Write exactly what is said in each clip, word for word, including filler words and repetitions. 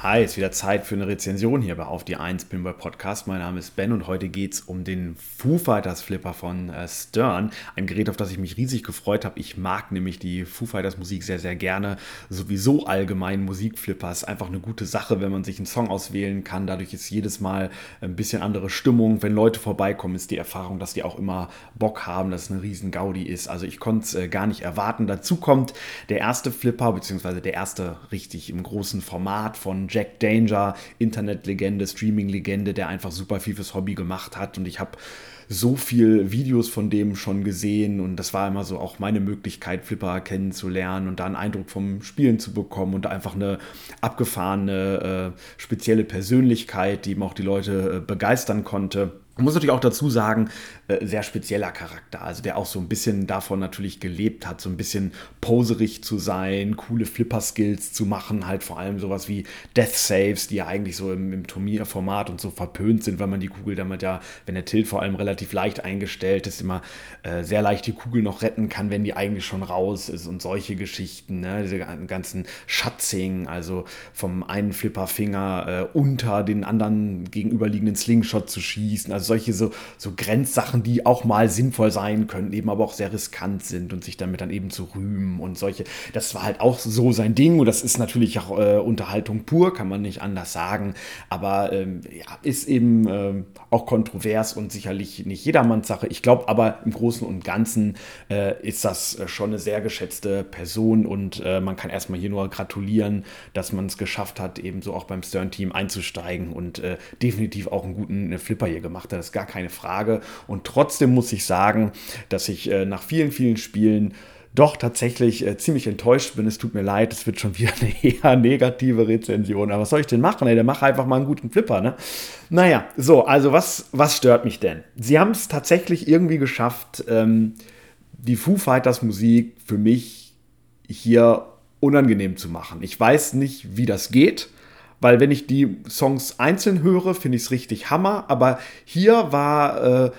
Hi, ist wieder Zeit für eine Rezension hier bei Auf die eins Pinball Podcast. Mein Name ist Ben und heute geht es um den Foo Fighters Flipper von äh, Stern. Ein Gerät, auf das ich mich riesig gefreut habe. Ich mag nämlich die Foo Fighters Musik sehr, sehr gerne. Sowieso allgemein Musikflipper ist einfach eine gute Sache, wenn man sich einen Song auswählen kann. Dadurch ist jedes Mal ein bisschen andere Stimmung. Wenn Leute vorbeikommen, ist die Erfahrung, dass die auch immer Bock haben, dass es eine riesen Gaudi ist. Also ich konnte es äh, gar nicht erwarten. Dazu kommt der erste Flipper, beziehungsweise der erste richtig im großen Format von Jack Danger, Internetlegende, Streaming-Legende, der einfach super viel fürs Hobby gemacht hat. Und ich habe so viel Videos von dem schon gesehen und das war immer so auch meine Möglichkeit, Flipper kennenzulernen und da einen Eindruck vom Spielen zu bekommen und einfach eine abgefahrene, äh, spezielle Persönlichkeit, die eben auch die Leute äh, begeistern konnte. Man muss natürlich auch dazu sagen, äh, sehr spezieller Charakter, also der auch so ein bisschen davon natürlich gelebt hat, so ein bisschen poserig zu sein, coole Flipper-Skills zu machen, halt vor allem sowas wie Death Saves, die ja eigentlich so im, im Turnierformat und so verpönt sind, weil man die Kugel damit ja, wenn der Tilt vor allem relativ leicht eingestellt ist, immer äh, sehr leicht die Kugel noch retten kann, wenn die eigentlich schon raus ist und solche Geschichten, ne? Diese ganzen Schatzing, also vom einen Flipperfinger äh, unter den anderen gegenüberliegenden Slingshot zu schießen, also solche so, so Grenzsachen, die auch mal sinnvoll sein können, eben aber auch sehr riskant sind und sich damit dann eben zu rühmen und solche, das war halt auch so sein Ding und das ist natürlich auch äh, Unterhaltung pur, kann man nicht anders sagen, aber ähm, ja, ist eben äh, auch kontrovers und sicherlich nicht jedermanns Sache. Ich glaube aber im Großen und Ganzen äh, ist das äh, schon eine sehr geschätzte Person und äh, man kann erstmal hier nur gratulieren, dass man es geschafft hat, eben so auch beim Stern-Team einzusteigen und äh, definitiv auch einen guten äh, Flipper hier gemacht hat. Das ist gar keine Frage. Und trotzdem muss ich sagen, dass ich äh, nach vielen, vielen Spielen doch tatsächlich äh, ziemlich enttäuscht bin. Es tut mir leid, es wird schon wieder eine eher negative Rezension. Aber was soll ich denn machen? Ey, der macht einfach mal einen guten Flipper, ne? Naja, so, also was, was stört mich denn? Sie haben es tatsächlich irgendwie geschafft, ähm, die Foo Fighters Musik für mich hier unangenehm zu machen. Ich weiß nicht, wie das geht. Weil wenn ich die Songs einzeln höre, finde ich es richtig Hammer. Aber hier war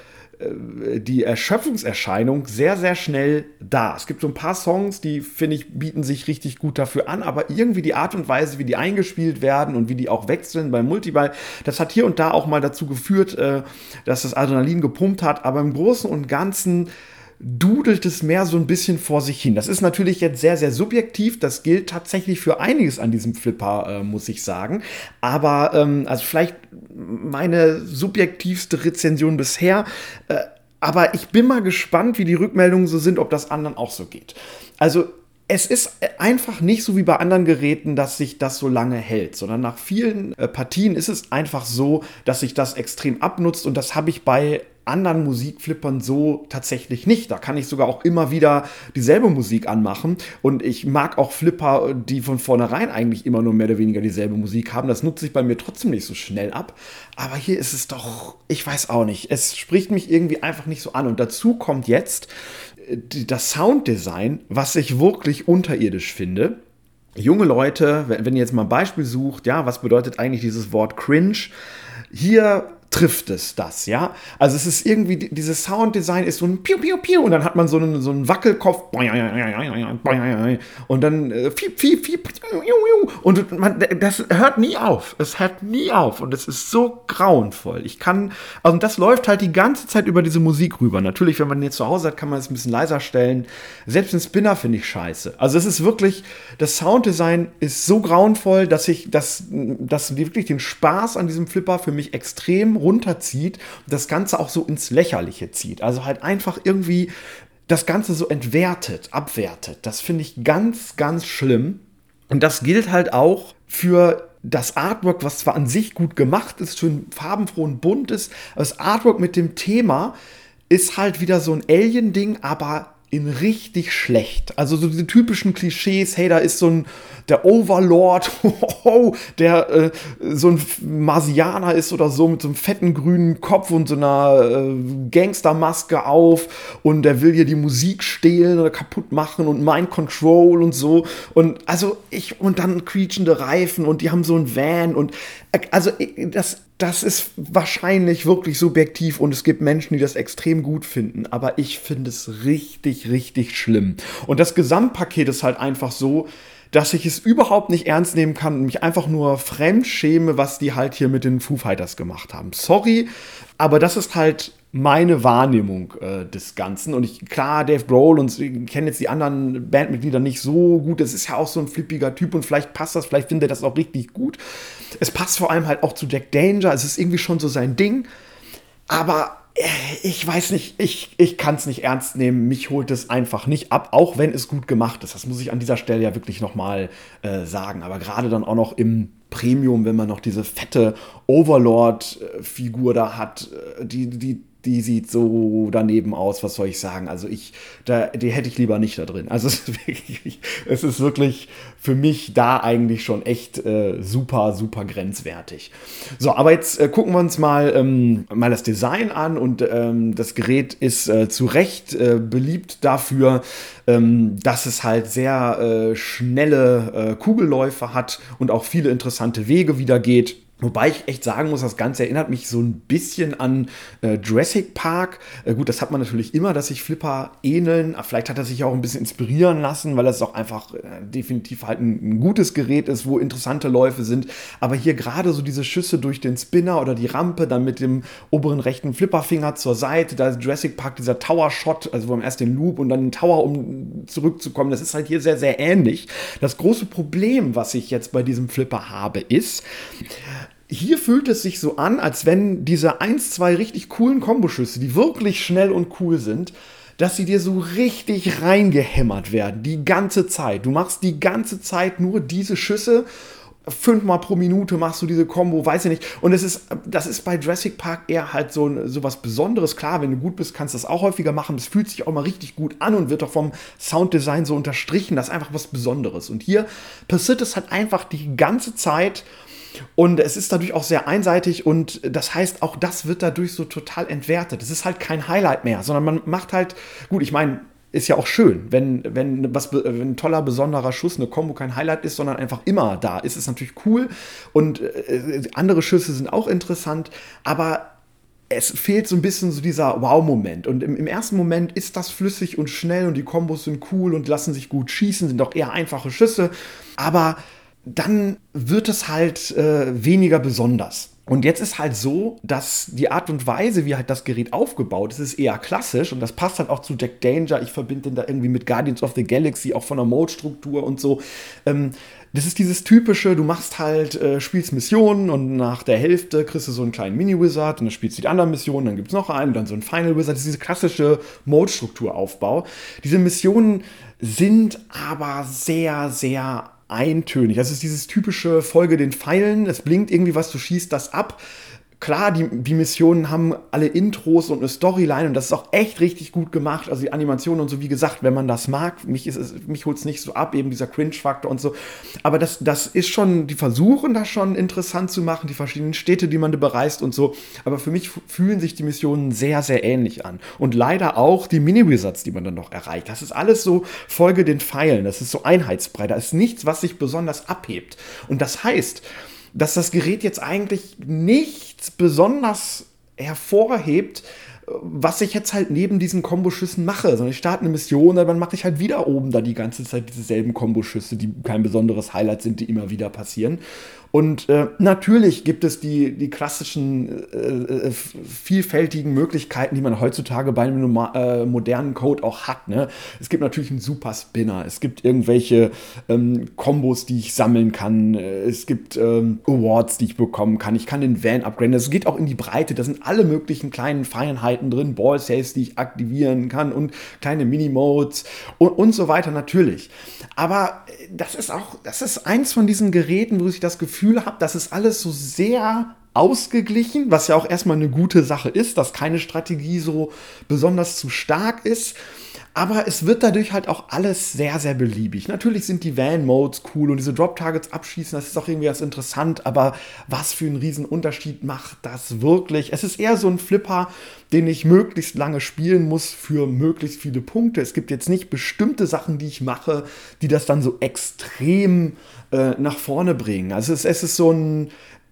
äh, die Erschöpfungserscheinung sehr, sehr schnell da. Es gibt so ein paar Songs, die, finde ich, bieten sich richtig gut dafür an. Aber irgendwie die Art und Weise, wie die eingespielt werden und wie die auch wechseln beim Multiball, das hat hier und da auch mal dazu geführt, äh, dass das Adrenalin gepumpt hat. Aber im Großen und Ganzen dudelt es mehr so ein bisschen vor sich hin. Das ist natürlich jetzt sehr, sehr subjektiv. Das gilt tatsächlich für einiges an diesem Flipper, äh, muss ich sagen. Aber, ähm, also vielleicht meine subjektivste Rezension bisher. Äh, aber ich bin mal gespannt, wie die Rückmeldungen so sind, ob das anderen auch so geht. Also, es ist einfach nicht so wie bei anderen Geräten, dass sich das so lange hält, sondern nach vielen äh, Partien ist es einfach so, dass sich das extrem abnutzt und das habe ich bei anderen Musikflippern so tatsächlich nicht. Da kann ich sogar auch immer wieder dieselbe Musik anmachen und ich mag auch Flipper, die von vornherein eigentlich immer nur mehr oder weniger dieselbe Musik haben. Das nutzt sich bei mir trotzdem nicht so schnell ab. Aber hier ist es doch, ich weiß auch nicht, es spricht mich irgendwie einfach nicht so an. Und dazu kommt jetzt das Sounddesign, was ich wirklich unterirdisch finde. Junge Leute, wenn ihr jetzt mal ein Beispiel sucht, ja, was bedeutet eigentlich dieses Wort cringe? Hier trifft es das, ja. Also es ist irgendwie, dieses Sounddesign ist so ein Piu, Piu, Piu und dann hat man so einen, so einen Wackelkopf und dann äh, fiep, fiep, fiep, und man, das hört nie auf. Es hört nie auf und es ist so grauenvoll. Ich kann, also das läuft halt die ganze Zeit über diese Musik rüber. Natürlich, wenn man jetzt zu Hause hat, kann man es ein bisschen leiser stellen. Selbst den Spinner finde ich scheiße. Also es ist wirklich, das Sounddesign ist so grauenvoll, dass ich, dass, dass wirklich den Spaß an diesem Flipper für mich extrem runterzieht und das Ganze auch so ins Lächerliche zieht. Also halt einfach irgendwie das Ganze so entwertet, abwertet. Das finde ich ganz, ganz schlimm. Und das gilt halt auch für das Artwork, was zwar an sich gut gemacht ist, schön farbenfroh und bunt ist. Das Artwork mit dem Thema ist halt wieder so ein Alien-Ding, aber in richtig schlecht. Also so diese typischen Klischees, hey, da ist so ein der Overlord, der äh, so ein Marsianer ist oder so mit so einem fetten grünen Kopf und so einer äh, Gangstermaske auf und der will hier die Musik stehlen oder kaputt machen und Mind Control und so und also ich und dann quietschende Reifen und die haben so ein Van und Also das, das ist wahrscheinlich wirklich subjektiv und es gibt Menschen, die das extrem gut finden, aber ich finde es richtig, richtig schlimm. Und das Gesamtpaket ist halt einfach so, dass ich es überhaupt nicht ernst nehmen kann und mich einfach nur fremdschäme, was die halt hier mit den Foo Fighters gemacht haben. Sorry, aber das ist halt meine Wahrnehmung äh, des Ganzen. Und ich, klar, Dave Grohl und ich kenne jetzt die anderen Bandmitglieder nicht so gut. Das ist ja auch so ein flippiger Typ und vielleicht passt das, vielleicht findet er das auch richtig gut. Es passt vor allem halt auch zu Jack Danger. Es ist irgendwie schon so sein Ding. Aber äh, ich weiß nicht, ich, ich kann es nicht ernst nehmen. Mich holt es einfach nicht ab, auch wenn es gut gemacht ist. Das muss ich an dieser Stelle ja wirklich nochmal äh, sagen. Aber gerade dann auch noch im Premium, wenn man noch diese fette Overlord-Figur da hat, die, die die sieht so daneben aus, was soll ich sagen? Also ich, da, die hätte ich lieber nicht da drin. Also es ist wirklich, es ist wirklich für mich da eigentlich schon echt äh, super, super grenzwertig. So, aber jetzt äh, gucken wir uns mal, ähm, mal das Design an und ähm, das Gerät ist äh, zu Recht äh, beliebt dafür, ähm, dass es halt sehr äh, schnelle äh, Kugelläufe hat und auch viele interessante Wege wieder geht. Wobei ich echt sagen muss, das Ganze erinnert mich so ein bisschen an äh, Jurassic Park. Äh, gut, das hat man natürlich immer, dass sich Flipper ähneln. Aber vielleicht hat er sich auch ein bisschen inspirieren lassen, weil das auch einfach äh, definitiv halt ein, ein gutes Gerät ist, wo interessante Läufe sind. Aber hier gerade so diese Schüsse durch den Spinner oder die Rampe, dann mit dem oberen rechten Flipperfinger zur Seite, da ist Jurassic Park dieser Tower-Shot, also wo man erst den Loop und dann den Tower, um zurückzukommen. Das ist halt hier sehr, sehr ähnlich. Das große Problem, was ich jetzt bei diesem Flipper habe, ist, hier fühlt es sich so an, als wenn diese eins, zwei richtig coolen Komboschüsse, die wirklich schnell und cool sind, dass sie dir so richtig reingehämmert werden, die ganze Zeit. Du machst die ganze Zeit nur diese Schüsse, fünfmal pro Minute machst du diese Kombo, weiß ich nicht. Und es ist, das ist bei Jurassic Park eher halt so, so was Besonderes. Klar, wenn du gut bist, kannst du das auch häufiger machen. Das fühlt sich auch mal richtig gut an und wird auch vom Sounddesign so unterstrichen. Das ist einfach was Besonderes. Und hier passiert es halt einfach die ganze Zeit. Und es ist dadurch auch sehr einseitig und das heißt, auch das wird dadurch so total entwertet. Es ist halt kein Highlight mehr, sondern man macht halt, gut, ich meine, ist ja auch schön, wenn, wenn, was, wenn ein toller, besonderer Schuss, eine Kombo kein Highlight ist, sondern einfach immer da ist, ist natürlich cool und äh, andere Schüsse sind auch interessant, aber es fehlt so ein bisschen so dieser Wow-Moment. Und im, im ersten Moment ist das flüssig und schnell und die Kombos sind cool und lassen sich gut schießen, sind auch eher einfache Schüsse, aber dann wird es halt äh, weniger besonders. Und jetzt ist halt so, dass die Art und Weise, wie halt das Gerät aufgebaut ist, ist eher klassisch und das passt halt auch zu Jack Danger. Ich verbinde den da irgendwie mit Guardians of the Galaxy, auch von der Mode-Struktur und so. Ähm, das ist dieses typische, du machst halt, äh, spielst Missionen und nach der Hälfte kriegst du so einen kleinen Mini-Wizard und dann spielst du die anderen Missionen, dann gibt es noch einen und dann so einen Final-Wizard. Das ist diese klassische Mode-Strukturaufbau. Diese Missionen sind aber sehr, sehr eintönig. Das ist dieses typische Folge den Pfeilen, es blinkt irgendwie was, du schießt das ab. Klar, die, die Missionen haben alle Intros und eine Storyline und das ist auch echt richtig gut gemacht. Also die Animationen und so, wie gesagt, wenn man das mag, mich, ist es, mich holt es nicht so ab, eben dieser Cringe-Faktor und so. Aber das, das ist schon, die versuchen das schon interessant zu machen, die verschiedenen Städte, die man da bereist und so. Aber für mich fühlen sich die Missionen sehr, sehr ähnlich an. Und leider auch die Mini-Wizards, die man dann noch erreicht. Das ist alles so Folge den Pfeilen, das ist so einheitsbrei. Da ist nichts, was sich besonders abhebt. Und das heißt, dass das Gerät jetzt eigentlich nichts besonders hervorhebt, was ich jetzt halt neben diesen Komboschüssen mache. Sondern ich starte eine Mission, dann mache ich halt wieder oben da die ganze Zeit dieselben Komboschüsse, die kein besonderes Highlight sind, die immer wieder passieren. Und äh, natürlich gibt es die, die klassischen, äh, vielfältigen Möglichkeiten, die man heutzutage bei einem äh, modernen Code auch hat. Ne? Es gibt natürlich einen Super Spinner, es gibt irgendwelche ähm, Kombos, die ich sammeln kann, es gibt ähm, Awards, die ich bekommen kann, ich kann den Van upgraden, das geht auch in die Breite, da sind alle möglichen kleinen Feinheiten drin, Ball Saves, die ich aktivieren kann und kleine Minimodes und, und so weiter natürlich. Aber das ist auch, das ist eins von diesen Geräten, wo ich das Gefühl habe, das ist alles so sehr ausgeglichen, was ja auch erstmal eine gute Sache ist, dass keine Strategie so besonders zu stark ist. Aber es wird dadurch halt auch alles sehr, sehr beliebig. Natürlich sind die Van-Modes cool und diese Drop-Targets abschießen, das ist auch irgendwie ganz interessant, aber was für einen riesen Unterschied macht das wirklich? Es ist eher so ein Flipper, den ich möglichst lange spielen muss für möglichst viele Punkte. Es gibt jetzt nicht bestimmte Sachen, die ich mache, die das dann so extrem äh, nach vorne bringen. Also es, es ist so ein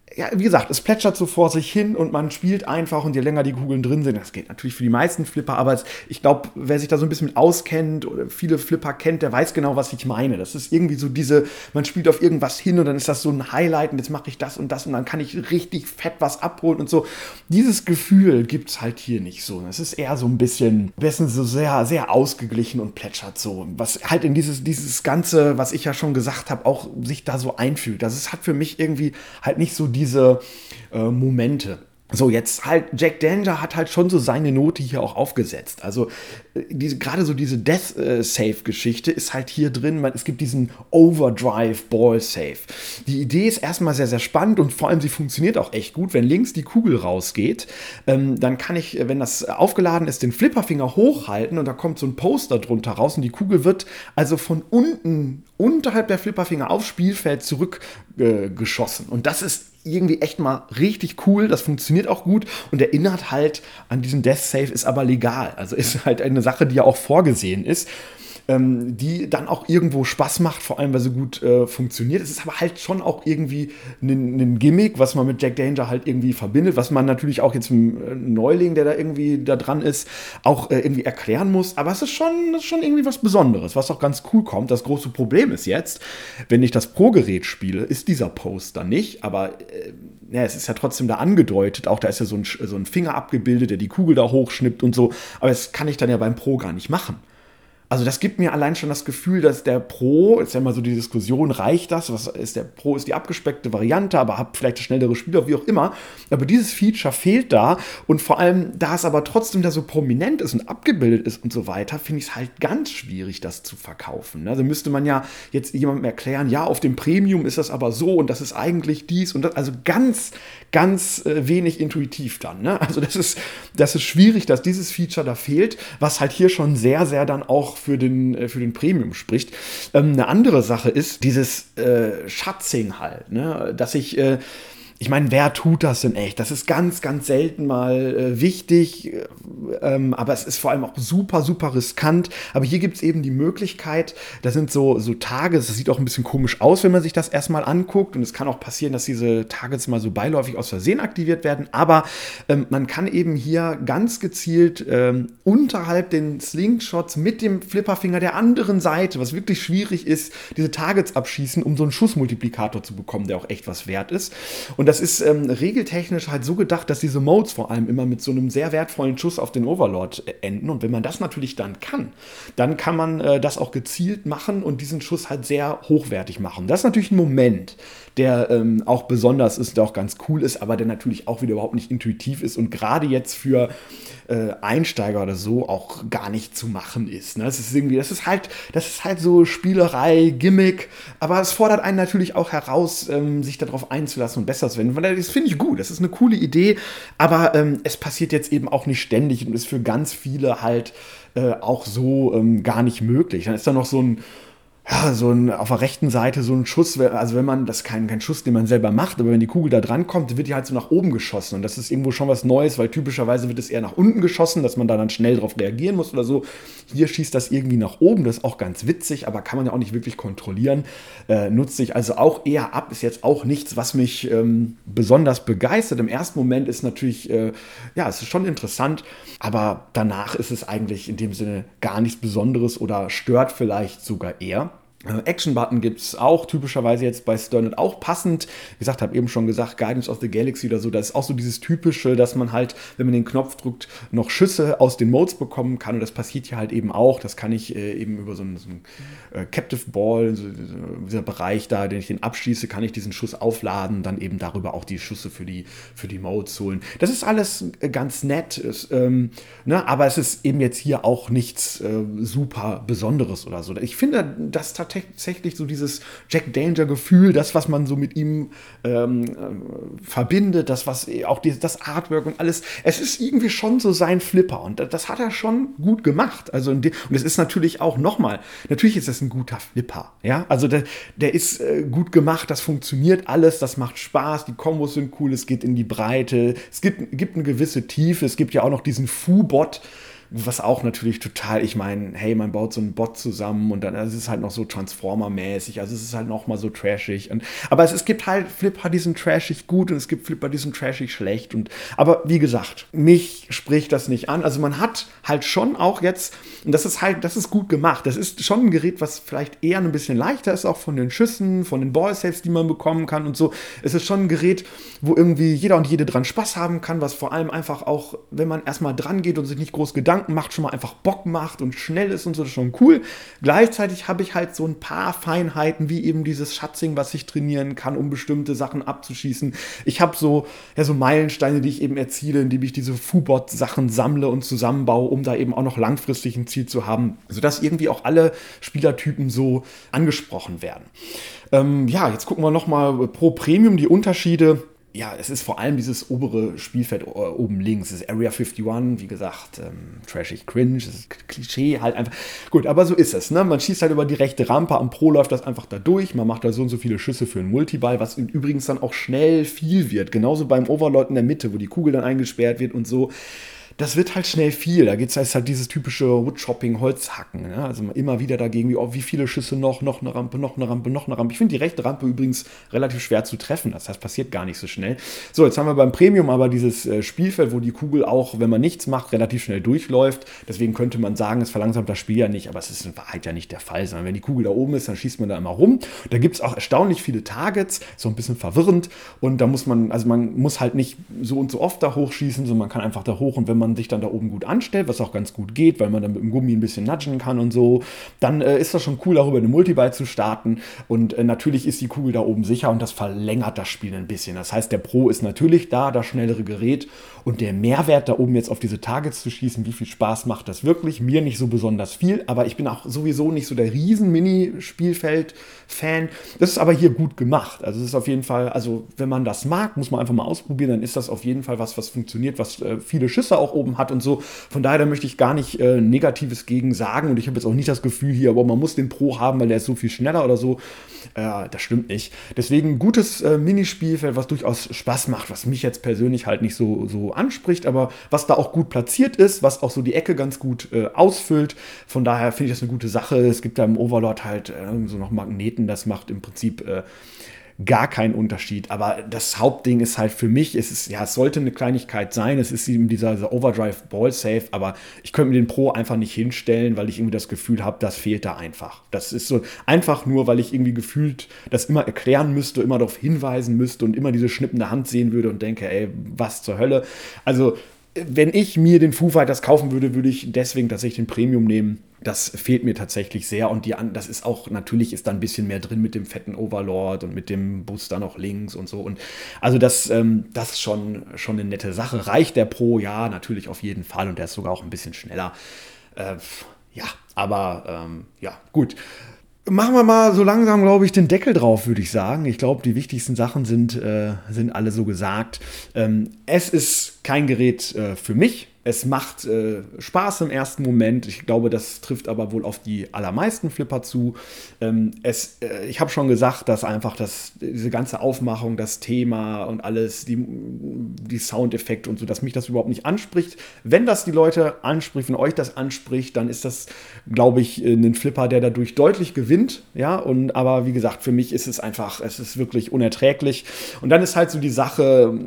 ja, wie gesagt, es plätschert so vor sich hin und man spielt einfach und je länger die Kugeln drin sind, das geht natürlich für die meisten Flipper, aber es, ich glaube, wer sich da so ein bisschen mit auskennt oder viele Flipper kennt, der weiß genau, was ich meine. Das ist irgendwie so diese, man spielt auf irgendwas hin und dann ist das so ein Highlight und jetzt mache ich das und das und dann kann ich richtig fett was abholen und so. Dieses Gefühl gibt es halt hier nicht so. Es ist eher so ein bisschen, bisschen so sehr, sehr ausgeglichen und plätschert so. Was halt in dieses, dieses Ganze, was ich ja schon gesagt habe, auch sich da so einfügt. Das ist, hat für mich irgendwie halt nicht so diese diese äh, Momente. So, jetzt halt, Jack Danger hat halt schon so seine Note hier auch aufgesetzt. Also, äh, diese, gerade so diese Death-Save-Geschichte ist halt hier drin. Man, es gibt diesen Overdrive-Ball-Save. Die Idee ist erstmal sehr, sehr spannend und vor allem sie funktioniert auch echt gut. Wenn links die Kugel rausgeht, ähm, dann kann ich, wenn das aufgeladen ist, den Flipperfinger hochhalten und da kommt so ein Poster drunter raus und die Kugel wird also von unten, unterhalb der Flipperfinger aufs Spielfeld zurückgeschossen. Äh, und das ist irgendwie echt mal richtig cool, das funktioniert auch gut und erinnert halt an diesen Death Save, ist aber legal, also ist halt eine Sache, die ja auch vorgesehen ist, ähm, die dann auch irgendwo Spaß macht, vor allem weil sie gut äh, funktioniert. Es ist aber halt schon auch irgendwie ein, ein Gimmick, was man mit Jack Danger halt irgendwie verbindet, was man natürlich auch jetzt einem Neuling, der da irgendwie da dran ist, auch äh, irgendwie erklären muss, aber es ist schon, das ist schon irgendwie was Besonderes, was auch ganz cool kommt. Das große Problem ist jetzt, wenn ich das Pro-Gerät spiele, ist dieser Poster nicht, aber äh, ja, es ist ja trotzdem da angedeutet, auch da ist ja so ein, so ein Finger abgebildet, der die Kugel da hochschnippt und so, aber das kann ich dann ja beim Pro gar nicht machen. Also das gibt mir allein schon das Gefühl, dass der Pro, ist ja immer so die Diskussion, reicht das? Was ist der Pro? Ist die abgespeckte Variante, aber habt vielleicht schnellere Spieler, wie auch immer. Aber dieses Feature fehlt da und vor allem, da es aber trotzdem da so prominent ist und abgebildet ist und so weiter, finde ich es halt ganz schwierig, das zu verkaufen. Also müsste man ja jetzt jemandem erklären, ja, auf dem Premium ist das aber so und das ist eigentlich dies und das. Also ganz, ganz äh, wenig intuitiv dann. Ne? Also das ist, das ist schwierig, dass dieses Feature da fehlt, was halt hier schon sehr, sehr dann auch für den, für den Premium spricht. Ähm, eine andere Sache ist dieses äh, Schatzing halt, ne? Dass ich äh, Ich meine, wer tut das denn echt? Das ist ganz, ganz selten mal äh, wichtig, äh, ähm, aber es ist vor allem auch super, super riskant. Aber hier gibt es eben die Möglichkeit, da sind so, so Targets, das sieht auch ein bisschen komisch aus, wenn man sich das erstmal anguckt. Und es kann auch passieren, dass diese Targets mal so beiläufig aus Versehen aktiviert werden. Aber ähm, man kann eben hier ganz gezielt ähm, unterhalb den Slingshots mit dem Flipperfinger der anderen Seite, was wirklich schwierig ist, diese Targets abschießen, um so einen Schussmultiplikator zu bekommen, der auch echt was wert ist. Und das ist ähm, regeltechnisch halt so gedacht, dass diese Modes vor allem immer mit so einem sehr wertvollen Schuss auf den Overlord enden. Und wenn man das natürlich dann kann, dann kann man äh, das auch gezielt machen und diesen Schuss halt sehr hochwertig machen. Das ist natürlich ein Moment, der ähm, auch besonders ist, der auch ganz cool ist, aber der natürlich auch wieder überhaupt nicht intuitiv ist und gerade jetzt für äh, Einsteiger oder so auch gar nicht zu machen ist. Ne? Das ist irgendwie, das ist halt, das ist halt so Spielerei, Gimmick, aber es fordert einen natürlich auch heraus, ähm, sich darauf einzulassen und besser zu werden. Das finde ich gut, das ist eine coole Idee, aber ähm, es passiert jetzt eben auch nicht ständig und ist für ganz viele halt äh, auch so ähm, gar nicht möglich. Dann ist da noch so ein Ja, so ein, auf der rechten Seite so ein Schuss, also wenn man, das ist kein, kein Schuss, den man selber macht, aber wenn die Kugel da dran kommt, wird die halt so nach oben geschossen und das ist irgendwo schon was Neues, weil typischerweise wird es eher nach unten geschossen, dass man da dann schnell drauf reagieren muss oder so. Hier schießt das irgendwie nach oben, das ist auch ganz witzig, aber kann man ja auch nicht wirklich kontrolliert. Äh, nutzt sich also auch eher ab, ist jetzt auch nichts, was mich ähm, besonders begeistert. Im ersten Moment ist natürlich, äh, ja, es ist schon interessant, aber danach ist es eigentlich in dem Sinne gar nichts Besonderes oder stört vielleicht sogar eher. Action-Button gibt es auch, typischerweise jetzt bei Stern auch passend. Wie gesagt, habe eben schon gesagt, Guardians of the Galaxy oder so, das ist auch so dieses Typische, dass man halt, wenn man den Knopf drückt, noch Schüsse aus den Modes bekommen kann und das passiert hier halt eben auch. Das kann ich äh, eben über so einen, so einen äh, Captive Ball, so, so, dieser Bereich da, den ich den abschieße, kann ich diesen Schuss aufladen, dann eben darüber auch die Schüsse für die, für die Modes holen. Das ist alles äh, ganz nett, ist, ähm, ne, aber es ist eben jetzt hier auch nichts äh, super Besonderes oder so. Ich finde, das tatsächlich tatsächlich so dieses Jack Danger-Gefühl, das, was man so mit ihm ähm, äh, verbindet, das, was auch die, das Artwork und alles, es ist irgendwie schon so sein Flipper und das hat er schon gut gemacht. Also und es ist natürlich auch nochmal, natürlich ist das ein guter Flipper, ja, also der, der ist äh, gut gemacht, das funktioniert alles, das macht Spaß, die Kombos sind cool, es geht in die Breite, es gibt, gibt eine gewisse Tiefe, es gibt ja auch noch diesen Fu-Bot, was auch natürlich total, ich meine, hey, man baut so einen Bot zusammen und dann also es ist halt noch so Transformer-mäßig, also es ist halt noch mal so trashig. Und, aber es, es gibt halt Flipper, die sind trashig gut und es gibt Flipper, die sind trashig schlecht. Und, aber wie gesagt, mich spricht das nicht an. Also man hat halt schon auch jetzt, und das ist halt, das ist gut gemacht. Das ist schon ein Gerät, was vielleicht eher ein bisschen leichter ist, auch von den Schüssen, von den Ball-Saves, die man bekommen kann und so. Es ist schon ein Gerät, wo irgendwie jeder und jede dran Spaß haben kann, was vor allem einfach auch, wenn man erstmal dran geht und sich nicht groß Gedanken macht, schon mal einfach Bock macht und schnell ist und so, das ist schon cool. Gleichzeitig habe ich halt so ein paar Feinheiten, wie eben dieses Schatzing, was ich trainieren kann, um bestimmte Sachen abzuschießen. Ich habe so, ja, so Meilensteine, die ich eben erziele, indem ich diese Fubot-Sachen sammle und zusammenbaue, um da eben auch noch langfristig ein Ziel zu haben, sodass irgendwie auch alle Spielertypen so angesprochen werden. Ähm, ja, jetzt gucken wir nochmal pro Premium die Unterschiede. Ja, es ist vor allem dieses obere Spielfeld äh, oben links, das ist Area einundfünfzig, wie gesagt, ähm, trashig cringe, das ist Klischee halt einfach. Gut, aber so ist es, ne? Man schießt halt über die rechte Rampe, am Pro läuft das einfach da durch, man macht da so und so viele Schüsse für einen Multiball, was übrigens dann auch schnell viel wird, genauso beim Overlord in der Mitte, wo die Kugel dann eingesperrt wird und so. Das wird halt schnell viel. Da geht es halt dieses typische Woodshopping, Holzhacken. Ne? Also immer wieder dagegen, wie, oh, wie viele Schüsse noch, noch eine Rampe, noch eine Rampe, noch eine Rampe. Ich finde die rechte Rampe übrigens relativ schwer zu treffen. Das heißt, passiert gar nicht so schnell. So, jetzt haben wir beim Premium aber dieses äh, Spielfeld, wo die Kugel auch, wenn man nichts macht, relativ schnell durchläuft. Deswegen könnte man sagen, es verlangsamt das Spiel ja nicht, aber es ist in Wahrheit ja nicht der Fall. Sondern wenn die Kugel da oben ist, dann schießt man da immer rum. Da gibt es auch erstaunlich viele Targets, so ein bisschen verwirrend. Und da muss man, also man muss halt nicht so und so oft da hochschießen, sondern man kann einfach da hoch und wenn man sich dann da oben gut anstellt, was auch ganz gut geht, weil man dann mit dem Gummi ein bisschen nudgen kann und so, dann äh, ist das schon cool, darüber eine Multiball zu starten und äh, natürlich ist die Kugel da oben sicher und das verlängert das Spiel ein bisschen. Das heißt, der Pro ist natürlich da, das schnellere Gerät und der Mehrwert da oben jetzt auf diese Targets zu schießen, wie viel Spaß macht das wirklich? Mir nicht so besonders viel, aber ich bin auch sowieso nicht so der riesen Mini-Spielfeld-Fan. Das ist aber hier gut gemacht. Also es ist auf jeden Fall, also wenn man das mag, muss man einfach mal ausprobieren, dann ist das auf jeden Fall was, was funktioniert, was äh, viele Schüsse auch oben hat und so. Von daher, da möchte ich gar nicht äh, Negatives gegen sagen und ich habe jetzt auch nicht das Gefühl hier, aber man muss den Pro haben, weil der ist so viel schneller oder so. Äh, das stimmt nicht. Deswegen ein gutes äh, Minispielfeld, was durchaus Spaß macht, was mich jetzt persönlich halt nicht so, so anspricht, aber was da auch gut platziert ist, was auch so die Ecke ganz gut äh, ausfüllt. Von daher finde ich das eine gute Sache. Es gibt da im Overlord halt äh, so noch Magneten, das macht im Prinzip äh, gar keinen Unterschied, aber das Hauptding ist halt für mich, es ist, ja, es sollte eine Kleinigkeit sein, es ist eben dieser, dieser Overdrive Ball Save, aber ich könnte mir den Pro einfach nicht hinstellen, weil ich irgendwie das Gefühl habe, das fehlt da einfach. Das ist so einfach nur, weil ich irgendwie gefühlt das immer erklären müsste, immer darauf hinweisen müsste und immer diese schnippende Hand sehen würde und denke, ey, was zur Hölle. Also, wenn ich mir den Foo Fighters kaufen würde, würde ich deswegen tatsächlich den Premium nehmen. Das fehlt mir tatsächlich sehr und die, das ist auch, natürlich ist da ein bisschen mehr drin mit dem fetten Overlord und mit dem Booster noch links und so. Und also das, ähm, das ist schon, schon eine nette Sache. Reicht der Pro? Ja, natürlich auf jeden Fall und der ist sogar auch ein bisschen schneller. Äh, ja, aber ähm, ja, gut. Machen wir mal so langsam, glaube ich, den Deckel drauf, würde ich sagen. Ich glaube, die wichtigsten Sachen sind, äh, sind alle so gesagt. Ähm, es ist kein Gerät äh, für mich. Es macht äh, Spaß im ersten Moment. Ich glaube, das trifft aber wohl auf die allermeisten Flipper zu. Ähm, es, äh, ich habe schon gesagt, dass einfach das, diese ganze Aufmachung, das Thema und alles, die, die Soundeffekte und so, dass mich das überhaupt nicht anspricht. Wenn das die Leute anspricht, wenn euch das anspricht, dann ist das, glaube ich, ein Flipper, der dadurch deutlich gewinnt. Ja, und aber wie gesagt, für mich ist es einfach, es ist wirklich unerträglich. Und dann ist halt so die Sache,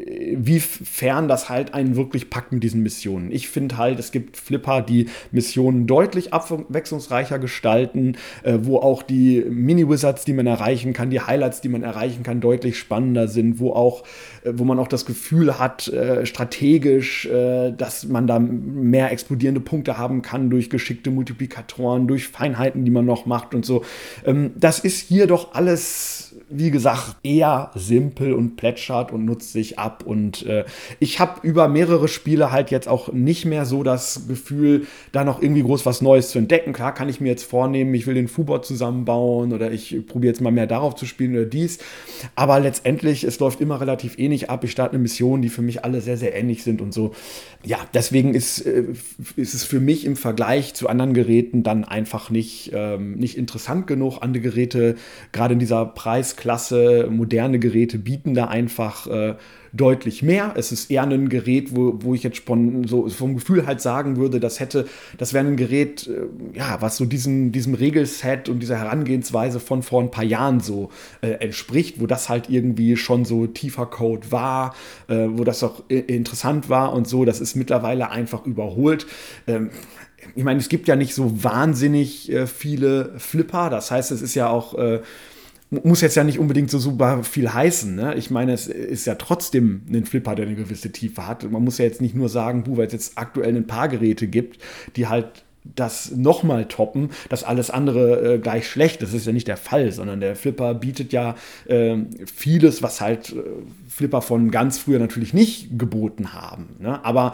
wie fern das halt einen wirklich packt mit diesen Missionen. Ich finde halt, es gibt Flipper, die Missionen deutlich abwechslungsreicher gestalten, äh, wo auch die Mini-Wizards, die man erreichen kann, die Highlights, die man erreichen kann, deutlich spannender sind, wo auch, äh, wo man auch das Gefühl hat, äh, strategisch, äh, dass man da mehr explodierende Punkte haben kann durch geschickte Multiplikatoren, durch Feinheiten, die man noch macht und so. Ähm, das ist hier doch alles, wie gesagt, eher simpel und plätschert und nutzt sich ab. Und äh, ich habe über mehrere Spiele halt jetzt auch nicht mehr so das Gefühl, da noch irgendwie groß was Neues zu entdecken. Klar kann ich mir jetzt vornehmen, ich will den Fubot zusammenbauen oder ich probiere jetzt mal mehr darauf zu spielen oder dies. Aber letztendlich, es läuft immer relativ ähnlich ab. Ich starte eine Mission, die für mich alle sehr, sehr ähnlich sind und so. Ja, deswegen ist, äh, ist es für mich im Vergleich zu anderen Geräten dann einfach nicht, ähm, nicht interessant genug. Andere Geräte, gerade in dieser Preis Preisklasse, moderne Geräte bieten da einfach äh, deutlich mehr. Es ist eher ein Gerät, wo, wo ich jetzt von, so vom Gefühl halt sagen würde, das hätte, das wäre ein Gerät, äh, ja, was so diesem, diesem Regelset und dieser Herangehensweise von vor ein paar Jahren so äh, entspricht, wo das halt irgendwie schon so tiefer Code war, äh, wo das auch äh, interessant war und so. Das ist mittlerweile einfach überholt. Ähm, ich meine, es gibt ja nicht so wahnsinnig äh, viele Flipper. Das heißt, es ist ja auch äh, muss jetzt ja nicht unbedingt so super viel heißen. Ne? Ich meine, es ist ja trotzdem ein Flipper, der eine gewisse Tiefe hat. Man muss ja jetzt nicht nur sagen, weil es jetzt aktuell ein paar Geräte gibt, die halt das nochmal toppen, dass alles andere äh, gleich schlecht ist. Das ist ja nicht der Fall, sondern der Flipper bietet ja äh, vieles, was halt äh, Flipper von ganz früher natürlich nicht geboten haben. Ne? Aber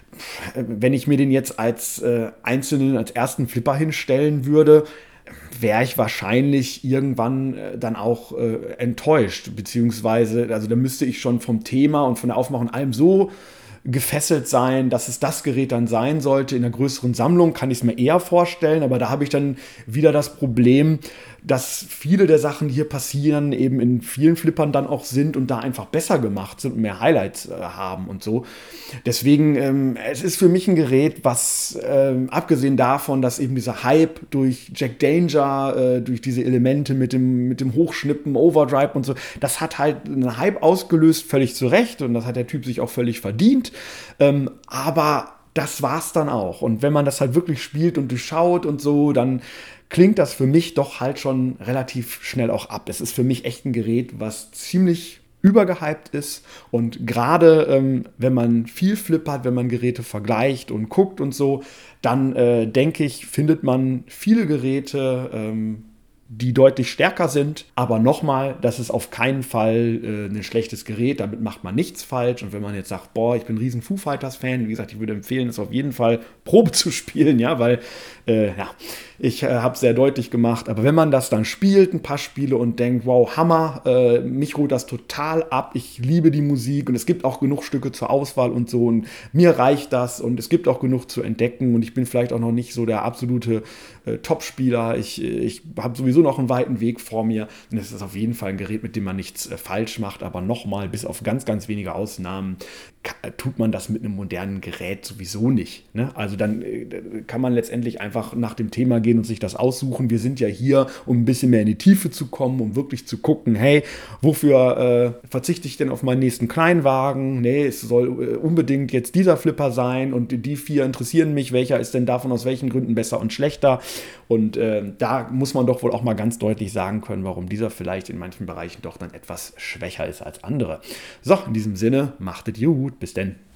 wenn ich mir den jetzt als äh, einzelnen, als ersten Flipper hinstellen würde, wäre ich wahrscheinlich irgendwann äh, dann auch äh, enttäuscht, beziehungsweise, also da müsste ich schon vom Thema und von der Aufmachung allem so gefesselt sein, dass es das Gerät dann sein sollte. In einer größeren Sammlung kann ich es mir eher vorstellen, aber da habe ich dann wieder das Problem, dass viele der Sachen, die hier passieren, eben in vielen Flippern dann auch sind und da einfach besser gemacht sind und mehr Highlights äh, haben und so. Deswegen, ähm, es ist für mich ein Gerät, was ähm, abgesehen davon, dass eben dieser Hype durch Jack Danger, äh, durch diese Elemente mit dem, mit dem Hochschnippen, Overdrive und so, das hat halt einen Hype ausgelöst, völlig zu Recht, und das hat der Typ sich auch völlig verdient. Ähm, aber das war's dann auch. Und wenn man das halt wirklich spielt und durchschaut und so, dann klingt das für mich doch halt schon relativ schnell auch ab. Es ist für mich echt ein Gerät, was ziemlich übergehypt ist, und gerade ähm, wenn man viel flippert, wenn man Geräte vergleicht und guckt und so, dann äh, denke ich, findet man viele Geräte, ähm, die deutlich stärker sind. Aber nochmal, das ist auf keinen Fall äh, ein schlechtes Gerät, damit macht man nichts falsch. Und wenn man jetzt sagt, boah, ich bin ein riesen Foo Fighters Fan, wie gesagt, ich würde empfehlen, es auf jeden Fall Probe zu spielen, ja, weil äh, ja, ich äh, habe es sehr deutlich gemacht. Aber wenn man das dann spielt, ein paar Spiele, und denkt, wow, Hammer, äh, mich holt das total ab, ich liebe die Musik und es gibt auch genug Stücke zur Auswahl und so, und mir reicht das und es gibt auch genug zu entdecken, und ich bin vielleicht auch noch nicht so der absolute äh, Top-Spieler, ich, ich habe sowieso noch einen weiten Weg vor mir, und es ist auf jeden Fall ein Gerät, mit dem man nichts äh, falsch macht. Aber nochmal, bis auf ganz, ganz wenige Ausnahmen tut man das mit einem modernen Gerät sowieso nicht. Ne? Also dann äh, kann man letztendlich einfach nach dem Thema gehen und sich das aussuchen. Wir sind ja hier, um ein bisschen mehr in die Tiefe zu kommen, um wirklich zu gucken, hey, wofür äh, verzichte ich denn auf meinen nächsten Kleinwagen? Nee, es soll äh, unbedingt jetzt dieser Flipper sein, und die vier interessieren mich. Welcher ist denn davon aus welchen Gründen besser und schlechter? Und äh, da muss man doch wohl auch mal ganz deutlich sagen können, warum dieser vielleicht in manchen Bereichen doch dann etwas schwächer ist als andere. So, in diesem Sinne, macht es gut. Bis denn.